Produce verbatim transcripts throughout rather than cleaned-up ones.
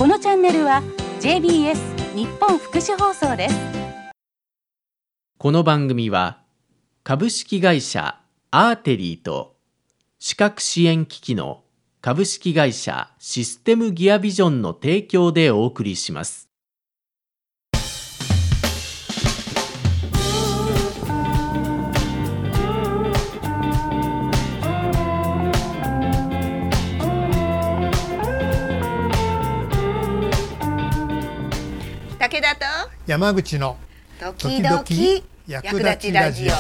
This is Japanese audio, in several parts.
このチャンネルは ジェイビーエス 日本福祉放送です。 この番組は株式会社アーテリーと視覚支援機器の株式会社システムギアビジョンの提供でお送りします。 武田と山口の時々役立ちラジオ。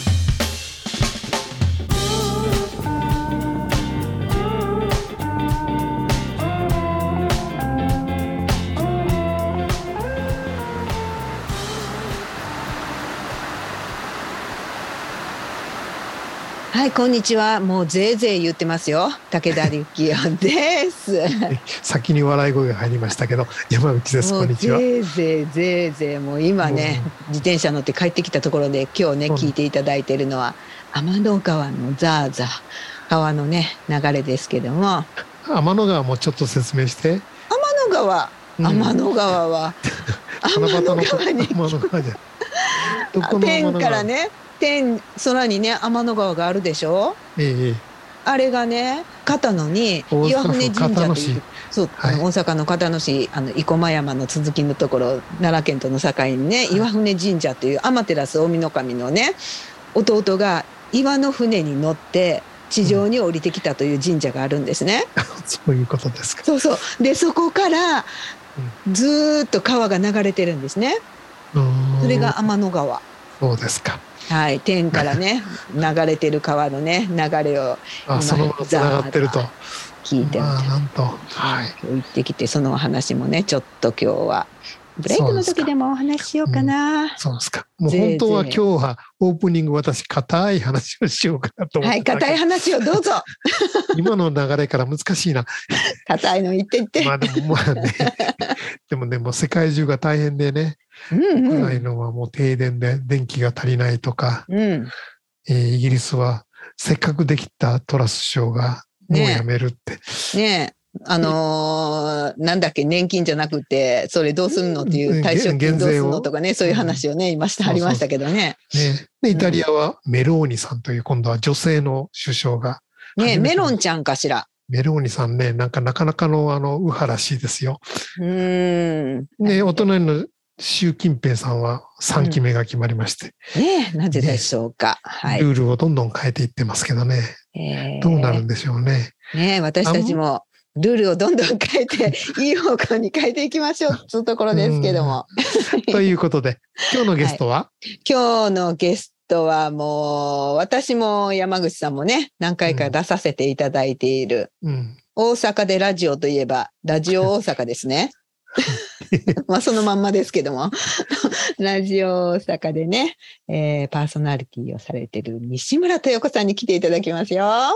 はい、こんにちは。もうぜいぜい言ってますよ。武田力也です先に笑い声が入りましたけど、山口です。こんにちは。 ぜいぜいぜいぜいもう今ね、自転車乗って帰ってきたところで今日ね聞いていただいているのは天の川のザーザー川のね流れですけども、 天の川もちょっと説明して。 天の川、うん、天の川は天の川に天の川じゃどこの天からね、天空にね天の川があるでしょ、ええ、あれがね片野に岩船神社という、そう、はい、大阪の片野市あの生駒山の続きのところ奈良県との境にね、はい、岩船神社という天照大御神のね弟が岩の船に乗って地上に降りてきたという神社があるんですね、うん、 そういうことですか。 そうそうでそこからずっと川が流れてるんですね、うん、それが天の川。 そうですか。 はい、天からね流れてる川のね流れをあそのままつながってると聞いてみた、 なんと、はい、 行ってきてそのお話もねちょっと今日はブレイクの時でもお話ししようかな。 そうですか、うん、そうですか。もう本当は今日はオープニング私硬い話をしようかなと思って。 はい、硬い話をどうぞ今の流れから難しいな。 硬いの言って言って。 まあでもまあねでもねもう世界中が大変でね、うんうん、国内のはもう停電で電気が足りないとか、うんえー、イギリスはせっかくできたトラス首相がもうやめるってねえ、ねえあのー、なんだっけ年金じゃなくてそれどうするのっていう退職金どうするのとかねそういう話をね今してありましたけどね。 ねでイタリアはメローニさんという今度は女性の首相がねメロンちゃんかしら。 メローニさんねなんかなかなかのあの右派らしいですよ。うーんねお隣の習近平さんはさんきめが決まりまして、 うん、ねなぜでしょうか、 ねはい、ルールをどんどん変えていってますけどね、えー、どうなるんでしょうね。 ね私たちもルールをどんどん変えていい方向に変えていきましょうというところですけどもということで今日のゲストは、はい、 今日のゲストはもう私も山口さんもね何回か出させていただいている、うん、大阪でラジオといえばラジオ大阪ですねまあそのまんまですけどもラジオ大阪でね、えー、パーソナリティをされている西村豊子さんに来ていただきますよ。はい、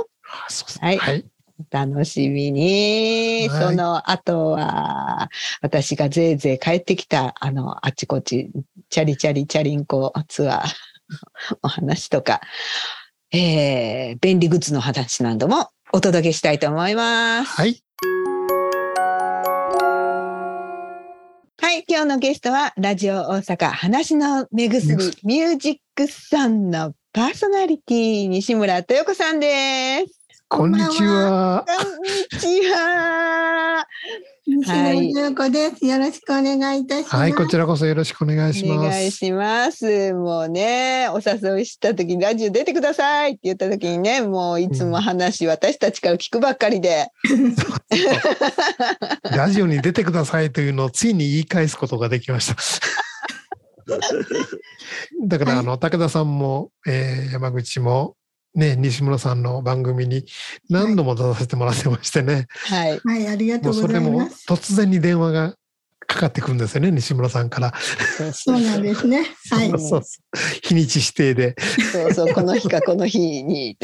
はい楽しみに、はい、その後は私がぜいぜい帰ってきたあのあちこちチャリチャリチャリンコツアーお話とか、えー、便利グッズの話などもお届けしたいと思います。はいはい、今日のゲストはラジオ大阪話の目薬ミュージックソンのパーソナリティ西村豊子さんです。 こんにちは。 こんにちは。 西村豊子です、はい。よろしくお願いいたします。 はい、こちらこそよろしくお願いします。 お願いします。もうね、お誘いした時にラジオ出てくださいって言った時にね、もういつも話、うん、私たちから聞くばっかりで。 ラジオに出てくださいというのをついに言い返すことができました。だから、はい、あの武田さんも、えー、山口も。ね、西村さんの番組に何度も出させてもらってましてね。 はい、はい、ありがとうございます。 もうそれも突然に電話がかかってくるんですよね、西村さんから。 そうなんですね。はい。 そうそう日にち指定で。 そうそう、この日かこの日に。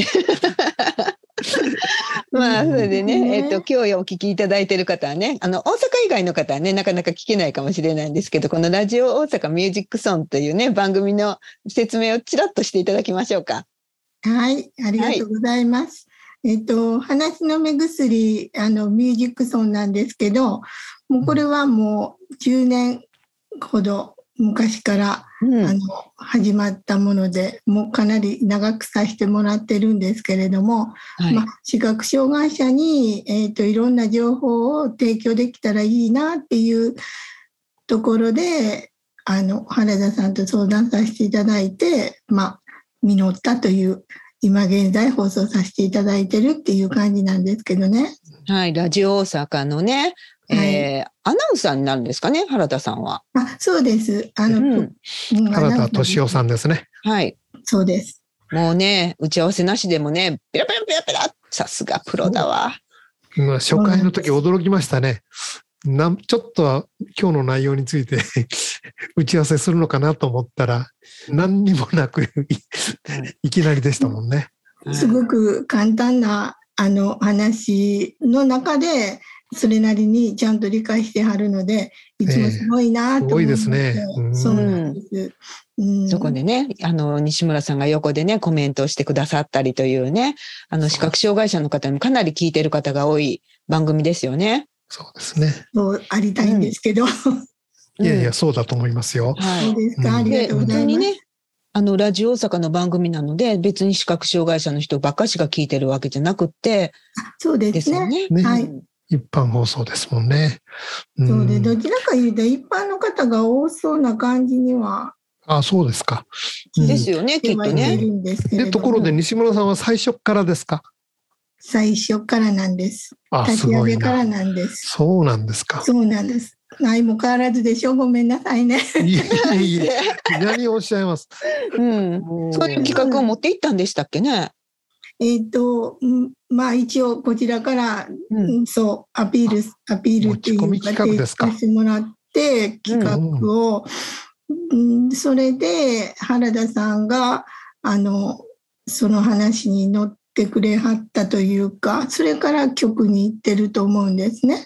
まあそれでね、ねえっと今日お聞きいただいている方はね、あの大阪以外の方はねなかなか聞けないかもしれないんですけど、このラジオ大阪ミュージックソンというね番組の説明をちらっとしていただきましょうか。 はい、ありがとうございます。 えっと、話の目薬、あの、ミュージックソンなんですけど、もうこれはもうじゅうねんほど昔から、うん、あの始まったもので、もうかなり長くさせてもらってるんですけれども、はい、まあ、視覚障害者に、えーと、いろんな情報を提供できたらいいなっていうところで、あの原田さんと相談させていただいて、まあ、実ったという、今現在放送させていただいてるっていう感じなんですけどね。 はい、ラジオ大阪のね、えーはい、アナウンサーになるんですかね、原田さんは。 あ、そうです。あの、うん、 原田敏夫さんですね。 はい。 そうです。 もうね、打ち合わせなしでもね、ペラペラペラペラ、さすがプロだわ。 まあ、初回の時驚きましたね。なんちょっとは今日の内容について打ち合わせするのかなと思ったら、何にもなくいきなりでしたもんね。 すごく簡単なあの話の中で、それなりにちゃんと理解してはるので、いつもすごいなと思って、えー、すごいですね。うん、そうなんです。 うん、そこでね、あの西村さんが横でねコメントをしてくださったりというね、あの視覚障害者の方にもかなり聞いている方が多い番組ですよね。 そうですね。 そうありたいんですけど、うん、 いやいやそうだと思いますよ。 はい、そうですか、ありがとうございます。 ね、あのラジオ大阪の番組なので、別に視覚障害者の人ばっかしが聞いてるわけじゃなくって、 そうですね。 ですよね。 はい。 一般放送ですもんね。 うん、そうで、どちらか言うと一般の方が多そうな感じには。 あ、そうですか。 ですよね、きっとね。 で、ところで西村さんは最初からですか？ 最初からなんです。 あ、 立ち上げからなんです。 そうなんですか。 そうなんです。相も変わらずでしょ。ごめんなさいね。 いえいえ、何をおっしゃいます。 うん、そういう企画を持っていったんでしたっけね。 えっと、まあ一応こちらから、うん、そうアピールアピールっていうか提出してもらって企画を、うんうん、それで原田さんがあのその話に乗ってくれはったというか、それから局に行ってると思うんですね。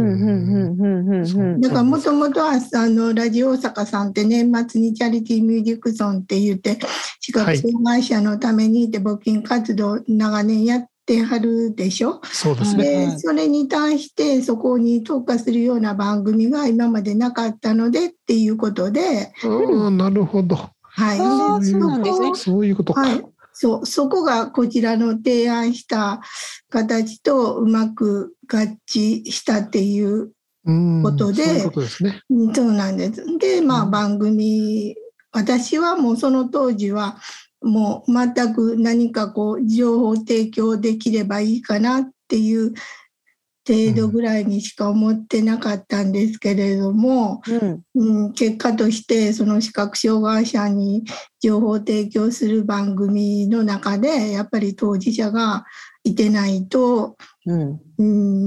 だからもともとはあのラジオ大阪さんって年末にチャリティーミュージックソンって言って視覚障害者のためにって募金活動長年やってはるでしょ。 そうですね。 でそれに対してそこに特化するような番組が今までなかったのでっていうことで。 ああ、なるほど。 はい。 そうなんですね。 そういうことか。 はい、そう、そこがこちらの提案した形とうまく合致したっていうことで、 そういうことですね。 そうなんです。で、まあ番組、私はもうその当時はもう全く何かこう情報提供できればいいかなっていう程度ぐらいにしか思ってなかったんですけれども、うんうん、結果としてその視覚障害者に情報提供する番組の中でやっぱり当事者がいてないと、うんうん、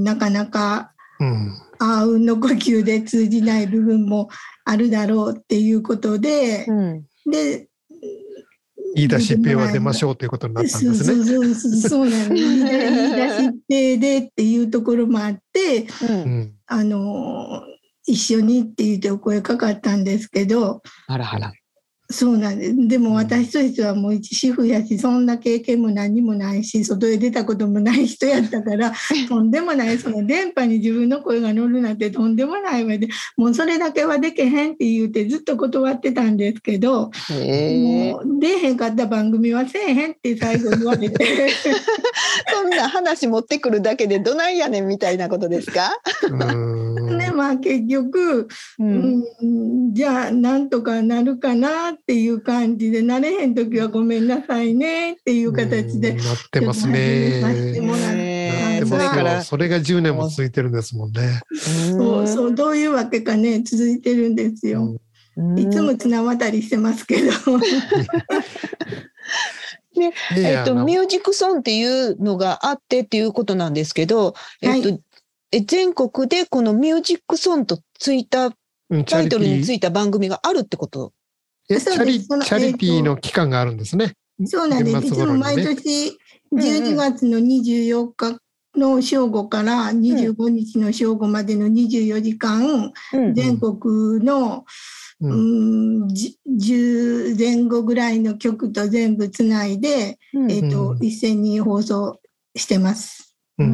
なかなか、うん、あうんの呼吸で通じない部分もあるだろうっていうことで、うん、で言い出しっぺは出ましょうということになったんですね。 そうそうそうそうなんです。言い出しっぺでっていうところもあって、うん、あの一緒にって言ってお声かかったんですけど、 あらあら。 そうなんです。でも私としてはもう一主婦やし、そんな経験も何もないし、外へ出たこともない人やったから、とんでもない、その電波に自分の声が乗るなんてとんでもないわで、もうそれだけはでけへんって言ってずっと断ってたんですけど、もう出へんかった番組はせえへんって最後言われて。 そんな話持ってくるだけでどないやねんみたいなことですか？ ね、まあ結局、うんうん、じゃあなんとかなるかなっていう感じで、なれへん時はごめんなさいねっていう形でなってますね。 させてもらった。 それからそれがじゅうねんも続いてるんですもんね。 そうそう、どういうわけかね続いてるんですよ。いつも綱渡りしてますけど。 ね、えっと、ミュージックソンっていうのがあってっていうことなんですけど、えっと、はい、え全国でこのミュージックソンとついたタイトルについた番組があるってこと？ えチャリ、チャリティーの期間があるんですね。 そうなんです。いつも毎年じゅうにがつのにじゅうよっかの正午からにじゅうごにちの正午までのにじゅうよじかん、うん、全国のうん、じゅうぜん後ぐらいの曲と全部つないで、うん、えーと、一斉に放送してます。 うん、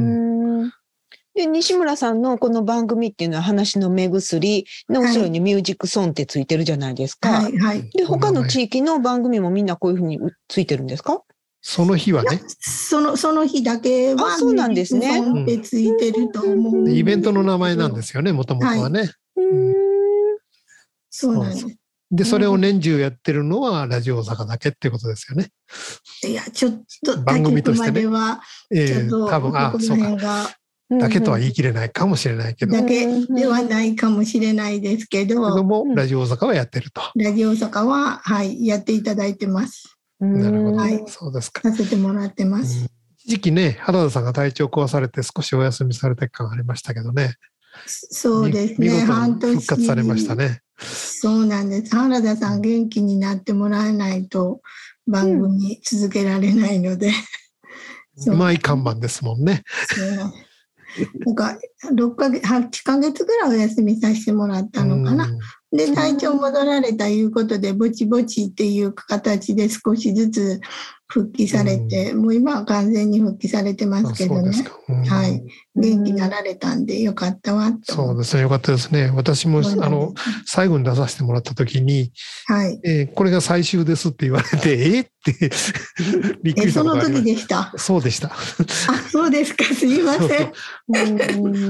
で西村さんのこの番組っていうのは話の目薬の後ろにミュージックソンってついてるじゃないですか。 はいはい、 で他の地域の番組もみんなこういうふうについてるんですか？ その日はね。 そのその日だけはそうなんですね。 ミュージックソンってついてると思う、うん。 イベントの名前なんですよね、もともとはね。はい、うん、 そうなんです。 で、それを年中やってるのはラジオ大阪だけってことですよね。 いや、ちょっと番組としてね。 ええ、 多分、あ、そうか。だけとは言い切れないかもしれないけど。 だけではないかもしれないですけど。 けども、ラジオ大阪はやってると。 ラジオ大阪は、はい、やっていただいてます。 なるほど。 はい、 そうですか。 させてもらってます。 一時期ね、原田さんが体調壊されて少しお休みされて感ありましたけどね。 そうですね。 見事に復活されましたね。 そうなんです。原田さん元気になってもらえないと番組続けられないので。 うまい看板ですもんね。 なんかろっかげつ、はちかげつぐらいお休みさせてもらったのかな。で、体調戻られたいうことで、ぼちぼちっていう形で少しずつ復帰されて、うん、もう今は完全に復帰されてますけどね。うん、はい。元気になられたんでよかったわと。 そうですね。よかったですね。私も、あの、最後に出させてもらった時に、 はい。 えー、これが最終ですって言われて、えー、ってびっくりしたことがありました。 え、その時でした。 そうでした。 あ、そうですか。すいません。そうそううん、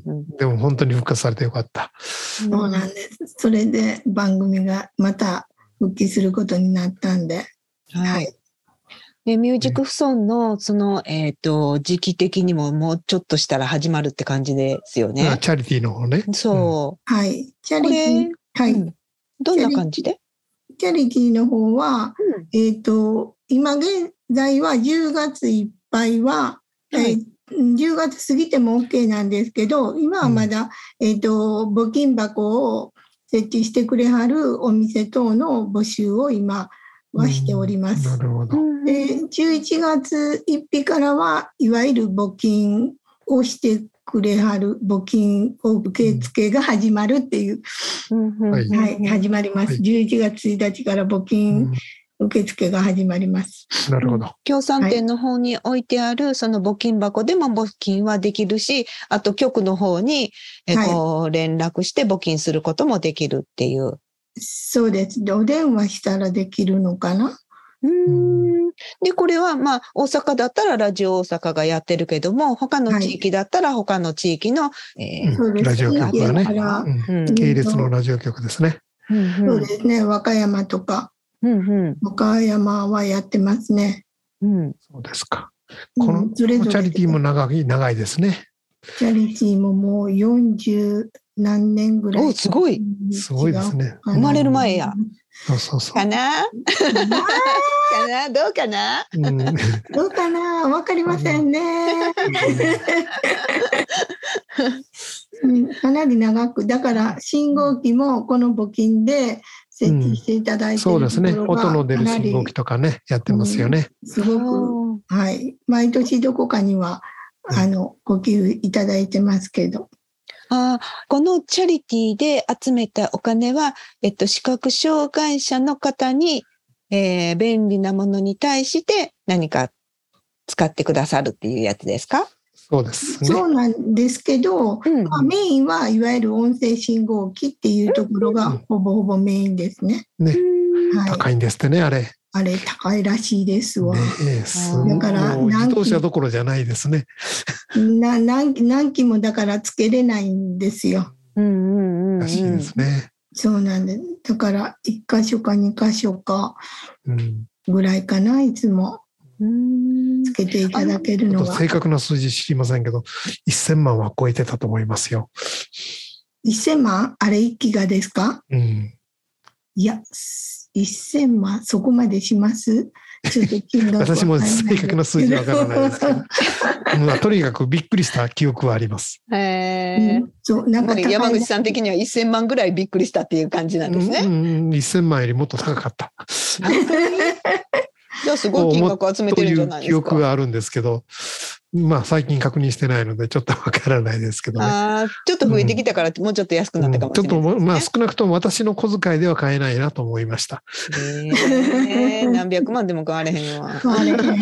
でも本当に復活されてよかった。 そうなんです。それで番組がまた復帰することになったんで。 はい。で、ミュージックソンの、その、えっと、時期的にももうちょっとしたら始まるって感じですよね。 あ、チャリティーの方ね。 そう。 うん、はい。チャリティー、はい、うん。 どんな感じで？ チャリティーの方は、うん、えっと、今現在はじゅうがついっぱいは、はい、えー、じゅうがつ過ぎても OK なんですけど、今はまだ、うん、えっと、募金箱を設置してくれはるお店等の募集を今はしております。 うん、なるほど。 で、じゅういちがつついたちからはいわゆる募金をしてくれはる募金受付が始まるっていう、うんはいはい、始まります、はい。じゅういちがつついたちから募金受付が始まります。 なるほど。 協賛店の方に置いてあるその募金箱でも募金はできるし、あと局の方にえこう連絡して募金することもできるっていう。 そうです。お電話したらできるのかな。 うーんで、これはまあ大阪だったらラジオ大阪がやってるけども、他の地域だったら他の地域の、 はいえーうん、ラジオ局がね、うん、系列のラジオ局ですね。 うんうん、そうですね。和歌山とか、うんうん、和歌山はやってますね。 うん、 そうですか。この、うん、それぞれチャリティーも長い長いですね。 チャリティーももうよんじゅうなんねんぐらい。 お、すごい。 すごいですね。 生まれる前や。 そうそうそう。 かなかなどうかな、 うん、どうかなわかりませんね。かなり長く。だから信号機もこの募金で設置していただいているところが、うん、そうですね。 音の出る信号機とかね、やってますよね。 うん、すごく、はい。毎年どこかには、あの、ご寄付いただいてますけど。 あこのチャリティーで集めたお金は、えっと、視覚障害者の方に、えー、便利なものに対して何か使ってくださるっていうやつですか？ そうですね。 そうなんですけど、うんまあ、メインはいわゆる音声信号機っていうところがほぼほぼメインですね。 ね、はい、高いんですってね、あれ。 あれ高いらしいですわ。ねえ、すごい。だから自動車どころじゃないですね。 な 何, 何機もだからつけれないんですよ。 うんうんうん、 らしいですね。 そうなんです。だからいっかしょかにかしょかぐらいかな、いつもつけていただけるのが。 正確な数字知りませんけど、せんまんは超えてたと思いますよ。 せんまんあれいっきがですか？ うん。 いや、せんまんそこまでします？ちょっと金額は私も正確な数字はわからないですけど、まあ、とにかくびっくりした記憶はあります。 へー、うん、そうなんか山口さん的にはせんまんぐらいびっくりしたっていう感じなんですね。 うんうん、せんまんよりもっと高かった。 じゃあすごい金額集めてるんじゃないですか。 という記憶があるんですけど、まあ最近確認してないのでちょっとわからないですけどね。 あちょっと増えてきたからもうちょっと安くなったかもしれないですね、 うん、ちょっとまあ少なくとも私の小遣いでは買えないなと思いました。 えー、何百万でも買われへんわ。 買われへん。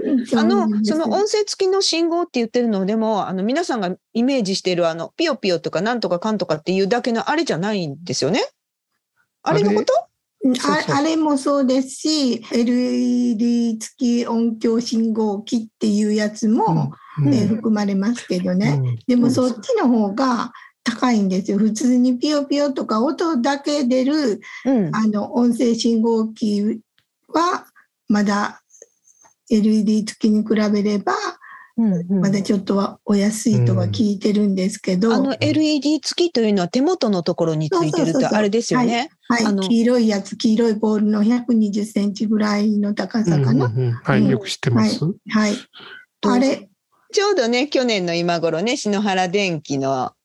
あの、その音声付きの信号って言ってるのでも、あの、皆さんがイメージしている、あの、ピヨピヨとかなんとかかんとかっていうだけのあれじゃないんですよね。あれのこと？ あ, あれもそうですし、エルイーディー 付き音響信号機っていうやつも、うんえー、含まれますけどね、うん、でもそっちの方が高いんですよ。普通にピヨピヨとか音だけ出る、うん、あの音声信号機はまだ エルイーディー 付きに比べればうんうん、まだちょっとはお安いとは聞いてるんですけど、うん、 あの エルイーディー 付きというのは手元のところについてるってあれですよね。 はい、はい、あの黄色いやつ、黄色いボールのひゃくにじゅっセンチぐらいの高さかな。 うんうんうん、はい、うん、よく知ってます。 はい、はい、あれちょうどね去年の今頃ね篠原電機のはい、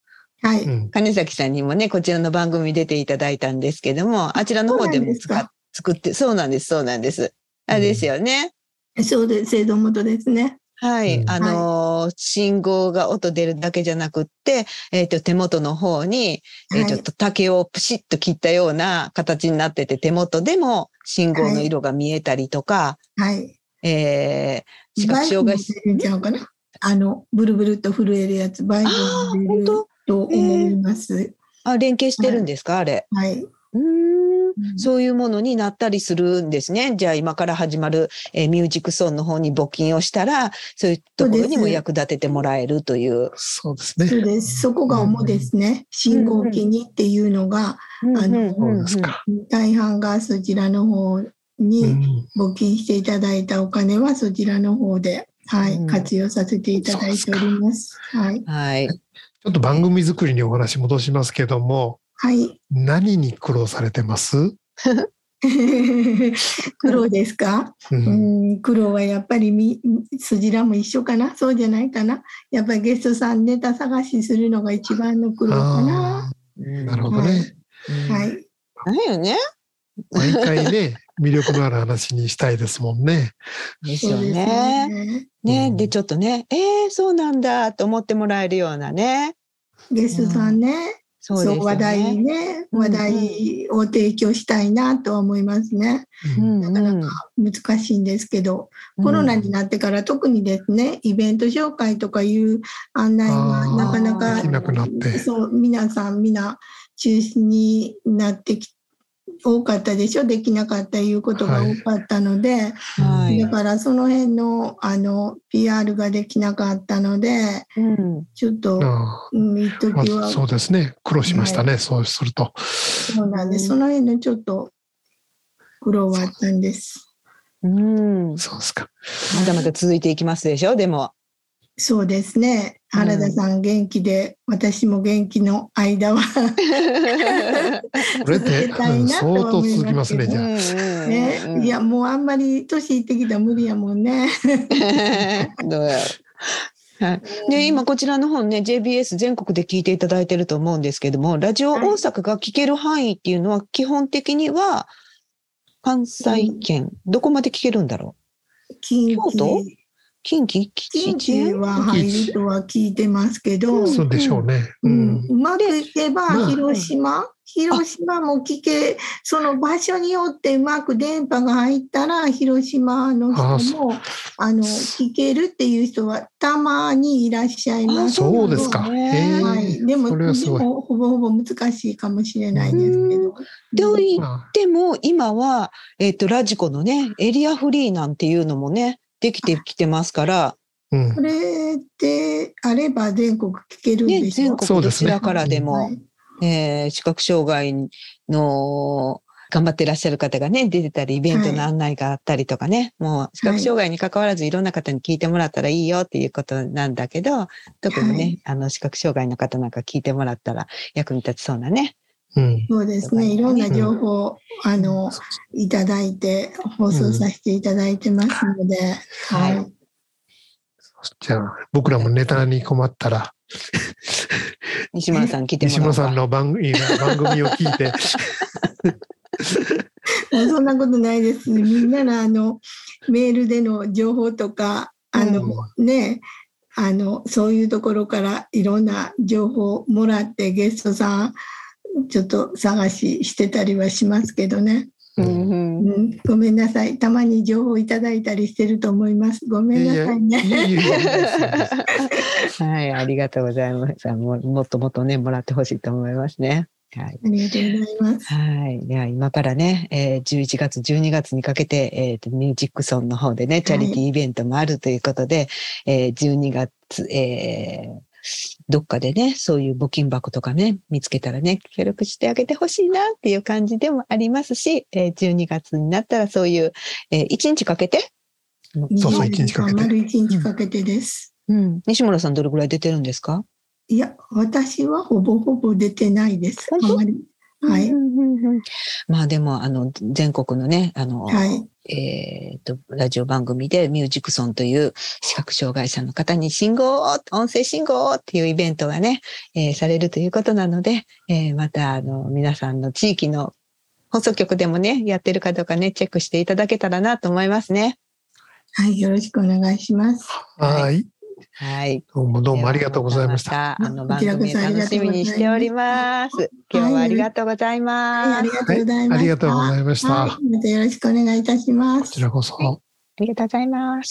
金崎さんにもねこちらの番組出ていただいたんですけども、あちらの方でも使っ作ってそうなんですそうなんですあれですよね。 うん、そうです、制度元ですね。 はい、うん、あのーはい、信号が音出るだけじゃなくって、えっと、手元の方に、えー、ちょっと竹をプシッと切ったような形になってて、手元でも信号の色が見えたりとか、 はい。 えー、視覚障害者。 バイクも出るんちゃうかな？あの、ブルブルと震えるやつ、バイクも出ると思います。 あ、連携してるんですか、あれ。 はい。 うーん、そういうものになったりするんですね。じゃあ今から始まる、えー、ミュージックソンの方に募金をしたら、そういうところにも役立ててもらえるという。 そうですね。 そうです。そこが主ですね。うん、信号機にっていうのが、うん、あの、うん、大半がそちらの方に募金していただいたお金はそちらの方で、はい、うん、活用させていただいております。はい。 はい。 ちょっと番組作りにお話戻しますけども、 はい。 何に苦労されてます？ 苦労ですか？うん、うん苦労はやっぱりみそちらも一緒かな、そうじゃないかな。やっぱりゲストさんネタ探しするのが一番の苦労かな。 なるほどね。 はい。はい、 だよね。 毎回ね魅力のある話にしたいですもんね。 ですよね。ね、ね、うん、でちょっとね、えー、そうなんだと思ってもらえるようなね。 ゲストさんね。うんそうですね、そう話題ね、話題を提供したいなとは思いますね。うん、なかなか難しいんですけど、うん、コロナになってから特にですね、イベント紹介とかいう案内がなかなかできなくなって、 そう皆さん皆中止になってき多かったでしょ、できなかったいうことが多かったので、はい、だからその辺のあの ピーアール ができなかったので、うん、ちょっと一時は、 まあ、そうですね苦労しましたね、はい、そうするとそうなんです、その辺のちょっと苦労はあったんです。 うん、 そうですか。 まだまだ続いていきますでしょ。でもそうですね、原田さん元気で、うん、私も元気の間はこれで相当続きますね、じゃあ、 ね、いやもうあんまり年いってきたら無理やもんねどうやろう、はい、で今こちらの本ね ジェイビーエス 全国で聞いていただいてると思うんですけども、ラジオ大阪が聞ける範囲っていうのは基本的には関西圏、うん、どこまで聞けるんだろう。京都近畿近畿は入るとは聞いてますけど、 そうでしょうね。 うん、うまくいけば広島、広島も聞け、その場所によってうまく電波が入ったら広島の人もあの聞けるっていう人はたまにいらっしゃいます。 そうですか。 はい、でも、でもほぼほぼ難しいかもしれないですけど。 と言っても今はえっとラジコのねエリアフリーなんていうのもね。できてきてますから、 うん、これであれば全国聞けるんでしょ、ね、 全国どちらからでも、はいえー、視覚障害の頑張ってらっしゃる方がね出てたりイベントの案内があったりとかね、はい、もう視覚障害に関わらずいろんな方に聞いてもらったらいいよっていうことなんだけど、特にね、はい、あの視覚障害の方なんか聞いてもらったら役に立ちそうなね。 うん、そうですね。いろんな情報を、うん、あのいただいて放送させていただいてますので、うん、はい。はい、 じゃあ僕らもネタに困ったら西村さん聞いてもらおうか。 西村さんの番組番組を聞いてそんなことないです。みんなのあのメールでの情報とかあの、うん、ね。あのそういうところからいろんな情報をもらってゲストさんちょっと探ししてたりはしますけどね。 うんうんうんうん、ごめんなさい。たまに情報いただいたりしてると思います。ごめんなさいね。いやいやいやはい、ありがとうございます。も, もっともっとね、もらってほしいと思いますね。はい、 ありがとうございます。 はい。では今からね、えー、じゅういちがつ、じゅうにがつにかけて、えーと、ミュージックソンの方でね、チャリティーイベントもあるということで、はい、えー、じゅうにがつ、えー、どっかでね、そういう募金箱とかね、見つけたらね、協力してあげてほしいなっていう感じでもありますし、えー、じゅうにがつになったらそういう、えー、いちにちかけて、 そうそう、いちにちかけて。 丸いちにちかけてです。 うん。西村さんどれぐらい出てるんですか？ いや、私はほぼほぼ出てないです。あまり。はい。 まあでも、あの、全国のね、あの、はい、えっと、ラジオ番組でミュージックソンという視覚障害者の方に信号を、音声信号っていうイベントがね、えー、されるということなので、えー、また、あの、皆さんの地域の放送局でもね、やってるかどうかね、チェックしていただけたらなと思いますね。 はい、よろしくお願いします。 はい。 はい。 どうもどうもありがとうございました。 またあの番組楽しみにしております。今日はありがとうございます。 はい、ありがとうございました。 ありがとうございました。 はい、またよろしくお願いいたします。 こちらこそ。はい、 ありがとうございます。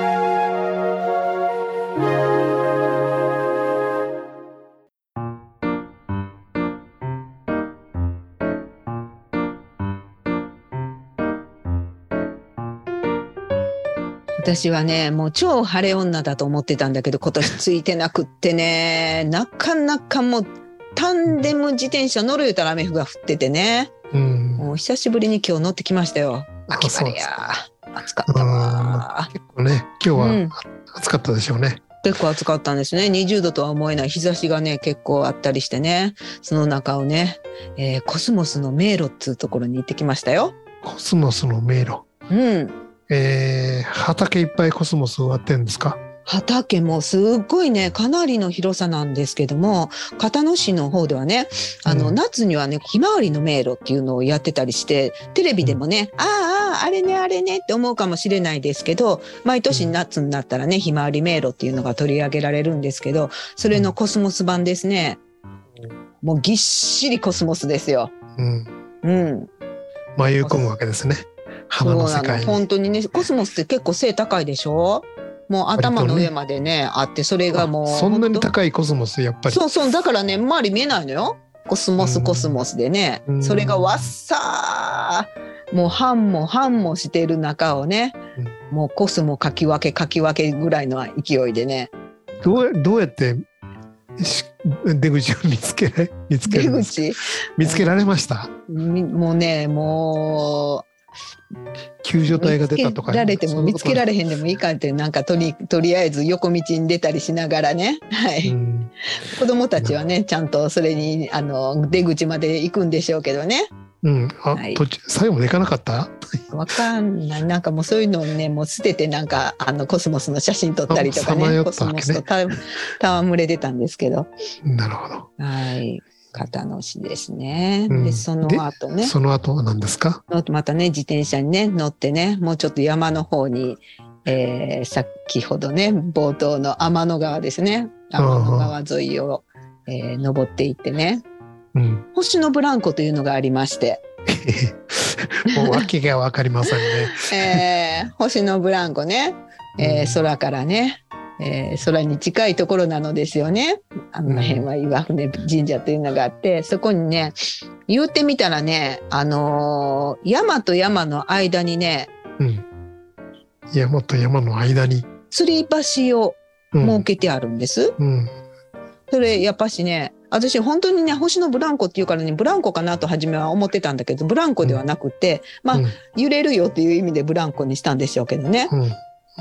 私はね、もう超晴れ女だと思ってたんだけど、今年ついてなくってね、なかなかもうタンデム自転車乗る言うたら雨が降っててね、うん、もう久しぶりに今日乗ってきましたよ。秋晴れや。暑かったわ。 結構ね、今日は暑かったでしょうね。 うん、結構暑かったんですね。にじゅうどとは思えない日差しがね、結構あったりしてね、その中をね、えー、コスモスの迷路っつうところに行ってきましたよ。 コスモスの迷路。 うん。 えー、畑いっぱいコスモス植わってるんですか？ 畑もすっごいね、かなりの広さなんですけども、片野市の方ではね、あの、うん、夏にはね、ひまわりの迷路っていうのをやってたりして、テレビでもね、うん、ああ、あれね、あれねって思うかもしれないですけど、毎年夏になったらね、ひまわり迷路っていうのが取り上げられるんですけど、それのコスモス版ですね。もうぎっしりコスモスですよ。 うん。 うん。 迷い込むわけですね。花の世界に。 本当にね、コスモスって結構背高いでしょ？もう頭の上までね、あって、それがもう。 そんなに高いコスモス、やっぱり。 そうそう、だからね、周り見えないのよ。コスモスコスモスでね。それがわっさー、もう半も半もしてる中をね、うん、もうコスモかき分けかき分けぐらいの勢いでね。 どう、どうやって出口を見つけられ、見つけるんですか？出口？見つけられました？ もうね、もう、 救助隊が出たとか見つけられても見つけられへんでもいいかって、なんかとり、とりあえず横道に出たりしながらね、はい、うん、子供たちはねちゃんとそれにあの出口まで行くんでしょうけどね、 うん、あ、はい、途中最後まで行かなかった？ わかんない。なんかもうそういうのをねもう捨てて、なんかあのコスモスの写真撮ったりとかね、 ね、 コスモスとた戯れてたんですけど。 なるほど。 はい。片野市ですね。うん、で、その後ね。 その後は何ですか？ またね、自転車にね、乗ってね、もうちょっと山の方に、えー、先ほどね、冒頭の天の川ですね。天の川沿いを、えー、登っていってね、うん。星のブランコというのがありまして。 もう訳がわかりませんね。えー、星のブランコね、えー、空からね、えー、空に近いところなのですよね。あの辺は岩船神社というのがあって、そこにね、言ってみたらね、あのー、山と山の間にね、うん、 山と山の間に吊り橋を設けてあるんです。うんうん、それやっぱしね、私本当にね、星のブランコっていうからね、ブランコかなと初めは思ってたんだけど、ブランコではなくて、うん、まあ、うん、揺れるよっていう意味でブランコにしたんでしょうけどね。うん、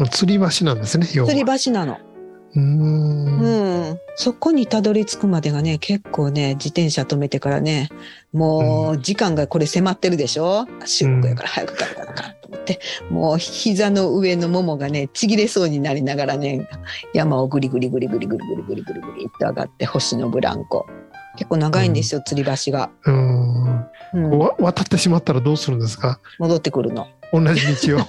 吊り橋なんですね。 吊り橋なの。うーん、うん、そこにたどり着くまでがね、結構ね、自転車止めてからね、もう時間がこれ迫ってるでしょ。収録やから早く食べたらかと思って、うん、もう膝の上のももがね、ちぎれそうになりながらね、山をぐりぐりぐりぐりぐりぐりぐりぐりぐりっと上がって、星のブランコ。結構長いんですよ、うん、吊り橋が。うーん、 うん、渡ってしまったらどうするんですか？ 戻ってくるの。 同じ道を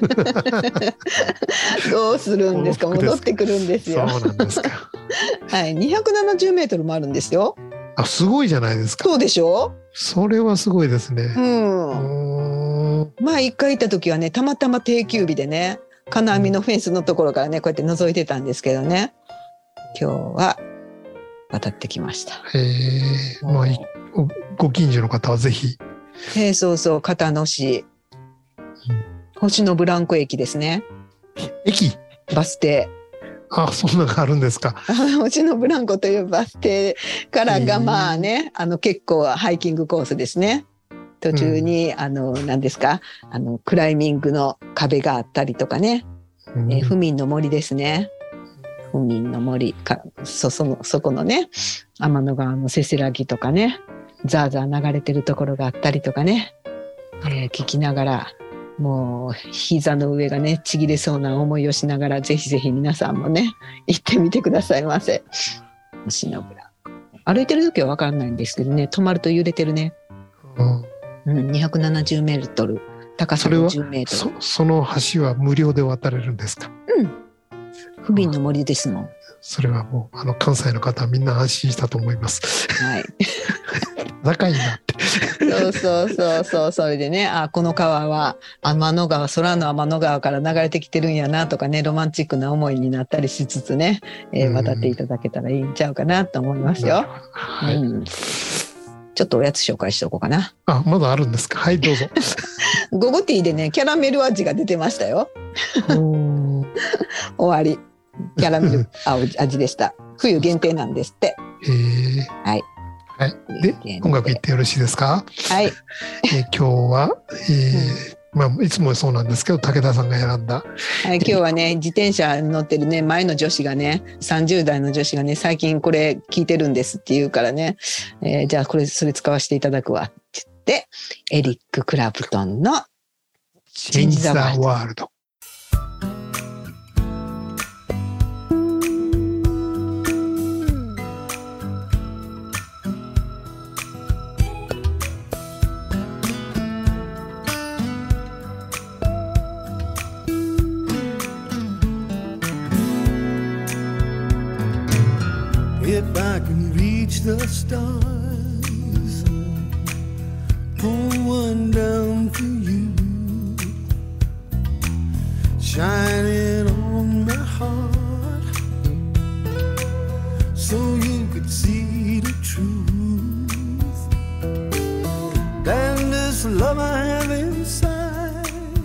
どうするんですか？戻ってくるんですよ。 そうなんですか。 はい、にひゃくななじゅうメートルもあるんですよ。 あ、すごいじゃないですか。 そうでしょ？ それはすごいですね。 うん。 まあ一回行った時はね、たまたま定休日でね、金網のフェンスのところからねこうやって覗いてたんですけどね、今日は渡ってきました。 へえ、まあご近所の方はぜひ。 えー、そうそう、片野市、うん、星のブランコ駅ですね。 駅？ バス停。 あ、そんなのがあるんですか。 星のブランコというバス停からがまあね、あの結構ハイキングコースですね。途中に、うん、あの何ですか、あのクライミングの壁があったりとかね、うん、えー、府民の森ですね。府民の森か、そそのそこのね、天の川のせせらぎとかね、ザーザー流れてるところがあったりとかね、えー、聞きながら、もう膝の上がねちぎれそうな思いをしながら、ぜひぜひ皆さんもね行ってみてくださいませ。星のブランコ、歩いてる時は分かんないんですけどね、止まると揺れてるね。うん、にひゃくななじゅうメートル、高さごじゅうメートル。 そ, その橋は無料で渡れるんですか？ うん、府民の森ですもん。 それはもうあの関西の方はみんな安心したと思います。はい。高いなって。 そうそうそうそう、それでね、あ、この川は天の川、空の天の川から流れてきてるんやなとかね、ロマンチックな思いになったりしつつね、えー、渡っていただけたらいいんちゃうかなと思いますよ。はい、うん、ちょっとおやつ紹介しておこうかな。 あ、まだあるんですか。はい、どうぞ。 ゴゴティーでね、キャラメル味が出てましたよ。終わり。キャラメル味でした。冬限定なんですって。 へえ。 はい。 はい。で、音楽いってよろしいですか。 はい。 えー、今日は、えーうん、まあいつもそうなんですけど、武田さんが選んだ。 はい。今日はね、自転車に乗ってるね前の女子がね、さんじゅう代の女子がね、最近これ聞いてるんですって言うからね、えー、じゃあこれそれ使わせていただくわって言って、エリック・クラプトンのチェンジ・ザ・ワールド。 If I can reach the stars, pull one down for you, shine it on my heart, so you could see the truth. And this love I have inside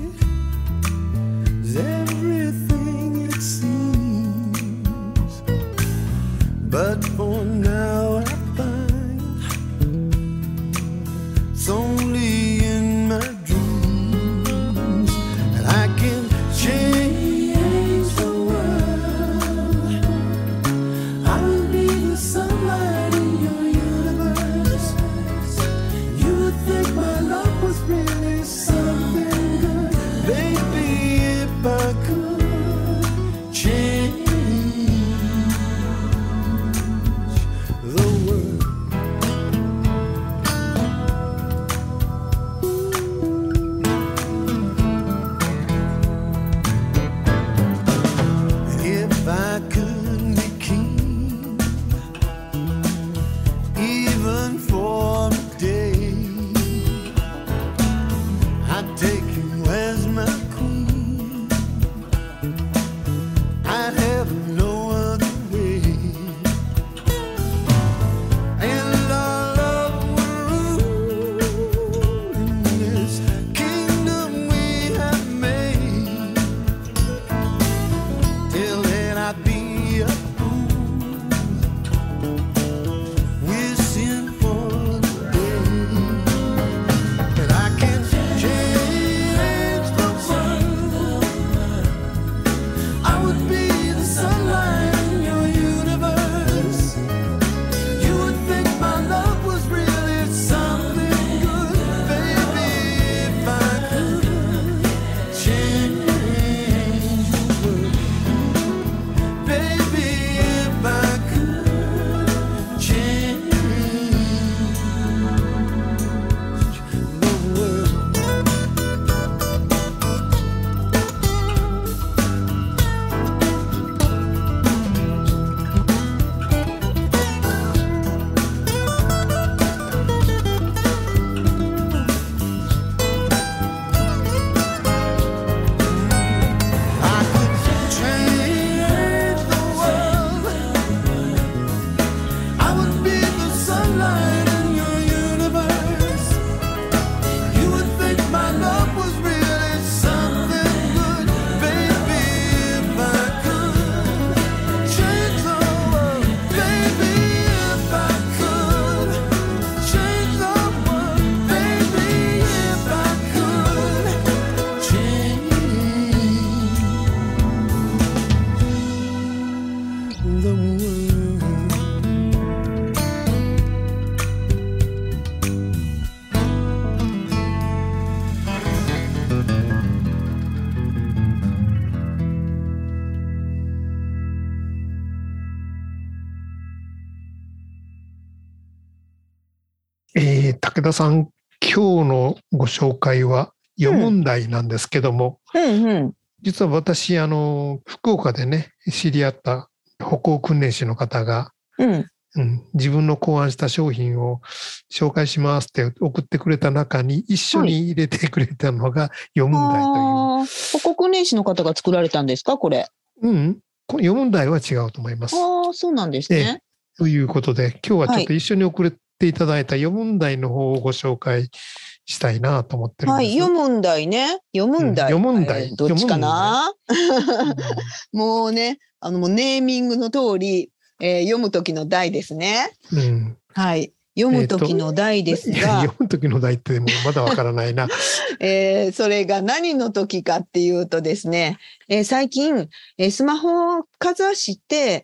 is everything it seems, but for now I find it's only in my dreams that I can change the world. I'll be the sunlight in your universe. You would think my love was really something good. Baby, if I could change the world. えー、武田さん、今日のご紹介は読問題なんですけども、 うんうん、 実は私、あの、福岡でね、知り合った歩行訓練士の方が、 うんうん、自分の考案した商品を紹介しますって送ってくれた中に一緒に入れてくれたのが読問題という。 あ歩行訓練士の方が作られたんですか、これ。 うん、読問題は違うと思います。 ああ、そうなんですね。 ええ、ということで、今日はちょっと一緒に送れていただいた読問題の方をご紹介したいなと思ってるんです。 はい、読問題ね。読問題。 うん、読問題、 えー、どっちかな、うん、もうね、あのもうネーミングの通り、えー、読む時の題ですね。 うん、 はい。読む時の題ですが、えー、 読む時の題ってもうまだわからないな、 えー、それが何の時かっていうとですね、えー、最近、えー、スマホをかざして、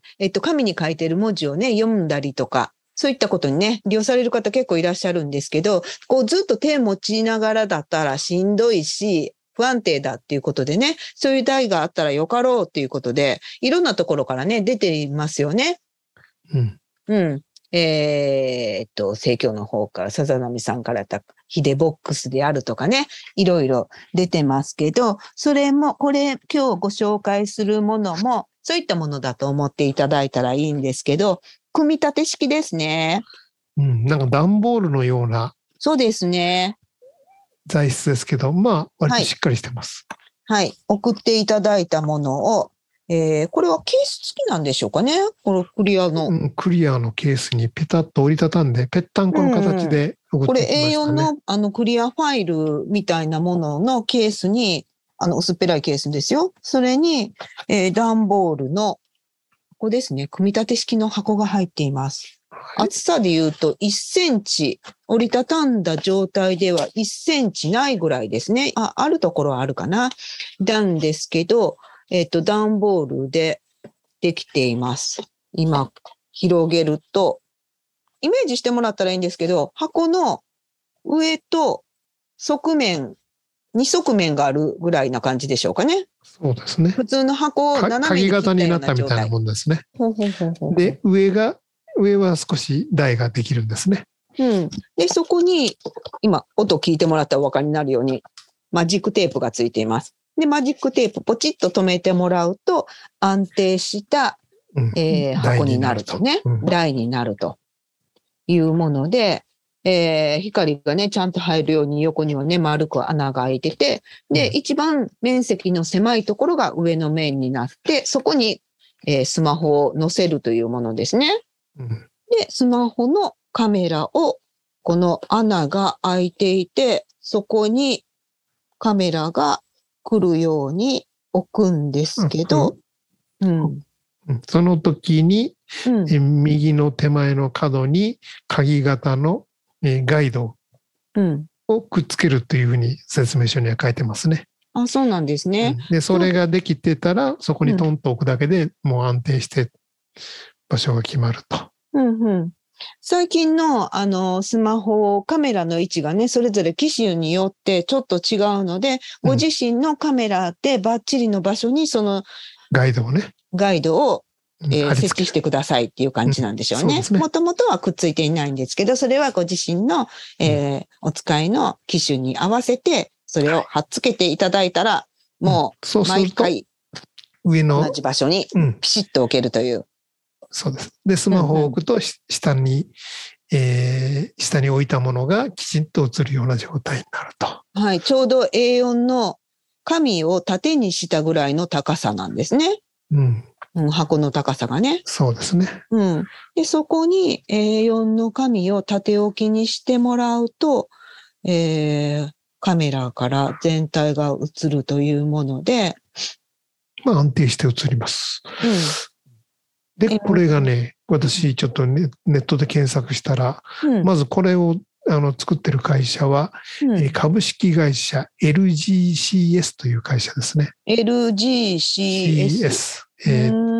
えっと、紙に書いてる文字をね、読んだりとか、そういったことにね、利用される方結構いらっしゃるんですけど、こうずっと手持ちながらだったらしんどいし、不安定だっていうことでね、そういう題があったらよかろうっていうことで、いろんなところからね、出ていますよね。 うん。 うん。えー、っと、生協の方から、さざなみさんからた、ヒデボックスであるとかね、いろいろ出てますけど、それも、これ、今日ご紹介するものも、そういったものだと思っていただいたらいいんですけど、組み立て式ですね。 うん、なんか段ボールのような。 そうですね。 材質ですけど、まあ、割としっかりしてます。 はい。はい、送っていただいたものを、えー、これはケース付きなんでしょうかね、このクリアの。 うん、クリアのケースにペタッと折りたたんで、ぺったんこの形で送ってきましたね。これ エーよん の, あのクリアファイルみたいなもののケースに、あの薄っぺらいケースですよ。それに、えー、段ボールの、ここですね、組み立て式の箱が入っています。はい、厚さで言うといっセンチ、折りたたんだ状態ではいっセンチないぐらいですね。あ、あるところはあるかな。なんですけど、えっと、段ボールでできています。今、広げると、イメージしてもらったらいいんですけど、箱の上と側面、二側面があるぐらいな感じでしょうかね。 そうですね。 普通の箱を斜めに切ったような状態。鍵型になったみたいなもんですね。ほうほうほうほう。 で、上が、上は少し台ができるんですね。 うん。で、そこに、今、音聞いてもらったらお分かりになるように、マジックテープがついています。で、マジックテープポチッと止めてもらうと、安定した、うんえー、箱になるとね、台になるというもので、えー、光がね、ちゃんと入るように横にはね、丸く穴が開いてて、で、うん、一番面積の狭いところが上の面になって、そこに、えー、スマホを載せるというものですね。うん、で、スマホのカメラを、この穴が開いていて、そこにカメラが来るように置くんですけど、うんうんうん、その時に、うん、え右の手前の角に鍵型のえガイドをくっつけるというふうに説明書には書いてますね。 あ、そうなんですね。 うん、で、それができてたら、そこにトンと置くだけでもう安定して場所が決まると。 うんうん、最近のあのスマホカメラの位置がね、それぞれ機種によってちょっと違うので、ご自身のカメラでバッチリの場所にそのガイドをね、 ガイドをえー、設置してくださいっていう感じなんでしょうね。もともとはくっついていないんですけど、それはご自身の、えー、お使いの機種に合わせて、それを貼っつけていただいたら、もう毎回上の同じ場所にピシッと置けるという。 そうです。で、スマホを置くと下に、えー、下に置いたものがきちんと映るような状態になると。 はい、ちょうど エーよん の紙を縦にしたぐらいの高さなんですね。うん。うん、箱の高さがね。 そうですね。 うん。で、そこに エーよん の紙を縦置きにしてもらうと、えー、カメラから全体が映るというもので。 まあ安定して映ります。うん、で、これがね、私ちょっと ネ, ネットで検索したら、うん、まずこれをあの作ってる会社は、うんえー、株式会社 エルジーシーエス という会社ですね。 エルジーシーエス。 えー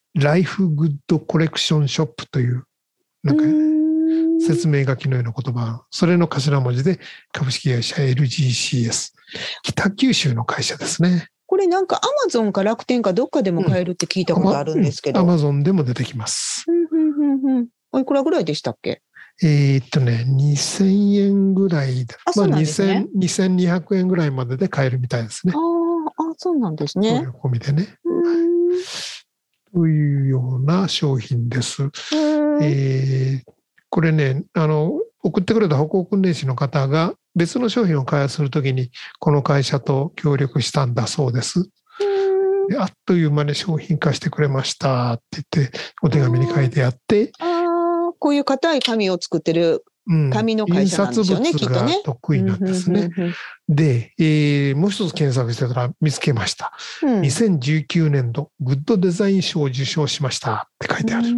ライフグッドコレクションショップというなんか説明書きのような言葉、それの頭文字で株式会社 エルジーシーエス、 北九州の会社ですね。これなんかアマゾンか楽天かどっかでも買えるって聞いたことあるんですけど、 アマゾンでも出てきます。 おいくらぐらいでしたっけ？ えー、っとねにせんえんぐらいで、 あ、そうなんですね。 にせんにひゃくえんぐらいまでで買えるみたいですね。 ああ、そうなんですね。 そういう込みでね。というような商品です。えー、これね、あの送ってくれた歩行訓練士の方が別の商品を開発するときにこの会社と協力したんだそうです。であっという間に商品化してくれましたって言ってお手紙に書いてあって、 あ、こういう硬い紙を作ってる紙の会社なんでしょうね、 うん、印刷物が得意なんですね。で、えー、もう一つ検索してたら見つけました、うん、にせんじゅうきゅうねんどグッドデザイン賞を受賞しましたって書いてある。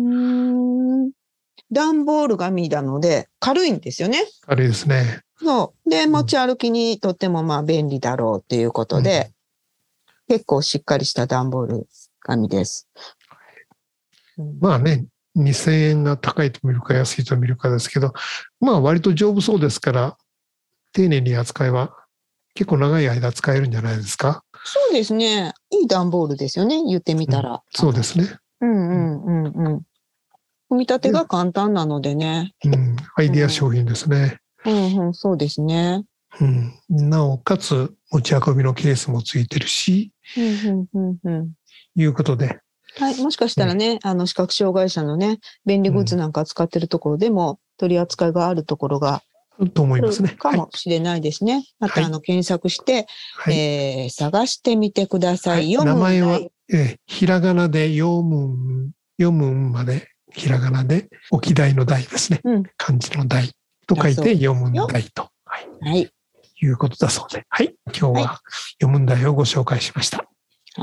段ボール紙なので軽いんですよね。 軽いですね。 そうで、持ち歩きにとってもまあ便利だろうっていうことで、うん、結構しっかりした段ボール紙です。 うん、まあね、にせんえんが高いと見るか安いと見るかですけど、まあ割と丈夫そうですから丁寧に扱いは結構長い間使えるんじゃないですか。 そうですね、いい段ボールですよね、言ってみたら、うん、 そうですね。 うんうんうんうん。組み立てが簡単なのでね、 うん、アイディア商品ですね。 うんうんうん、そうですね。 うん、なおかつ持ち運びのケースもついてるし、うんうんうんうん、いうことで、 はい、もしかしたらね、うん、あの視覚障害者のね便利グッズなんか使ってるところでも取り扱いがあるところがと思いますね。 かもしれないですね。はい、またあの検索して、はい、えー、探してみてください。 はい、名前は、えー、ひらがなで読む読むまでひらがなで置き台の台ですね。うん、漢字の台と書いて読む台と、はい、はい、いうことだそうで、はい、今日は読む台をご紹介しました。 はい。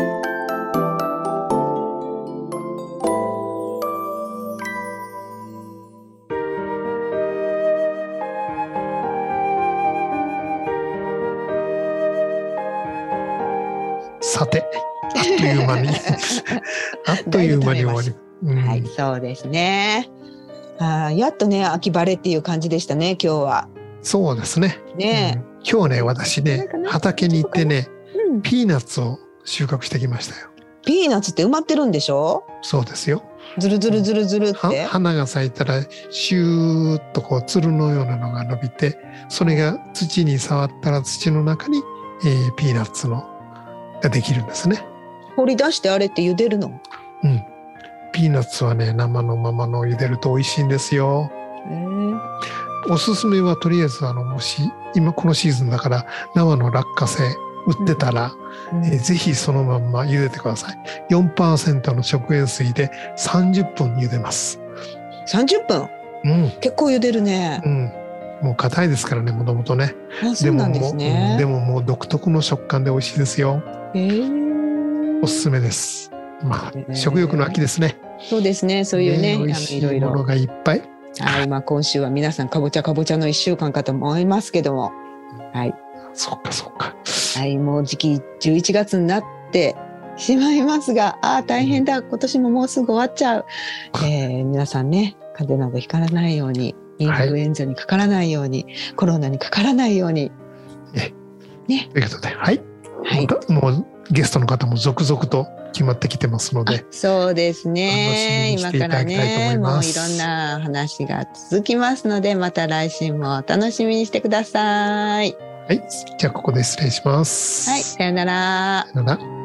さて、あっという間にあっという間に終わり、 うん、はい、そうですね。あ、やっとね秋晴れっていう感じでしたね今日は。 そうですね。ね、うん、今日ね私ね畑に行ってね、うん、ピーナッツを収穫してきましたよ。 ピーナッツって埋まってるんでしょ？ そうですよ。 ずるずるずるずるって、 花が咲いたらシューッとこうつるのようなのが伸びて、それが土に触ったら土の中に、えー、ピーナッツのができるんですね。 掘り出してあれって茹でるの？ うん。ピーナッツはね生のままの茹でると美味しいんですよ。へー。おすすめはとりあえずあのもし今このシーズンだから生の落花生売ってたら、うん、えー、ぜひそのまんま茹でてください。 よんパーセント の食塩水でさんじゅっぷん茹でます。 さんじゅっぷん、うん、結構茹でるね。 うん、もう硬いですからね、もともとね。 あ、そうなんですね。 でももう、でももう独特の食感で美味しいですよ。 へー。 おすすめです。まあ、食欲の秋ですね。 そうですね、そういうね、 ね、美味しいものがいっぱい。 はい、まあ今週は皆さんかぼちゃかぼちゃの一週間かと思いますけども、はい。 そっかそっか。 はい、もう時期じゅういちがつになってしまいますが、ああ大変だ、今年ももうすぐ終わっちゃう。えー、皆さんね、風邪などひからないように、インフルエンザにかからないように、はい、コロナにかからないように。 ね。ね。ということで、はい。はい、もうゲストの方も続々と決まってきてますので。 そうですね。今からね、もういろんな話が続きますので、また来週もお楽しみにしてください。 はい。じゃあここで失礼します。 はい。さよなら。 さよなら。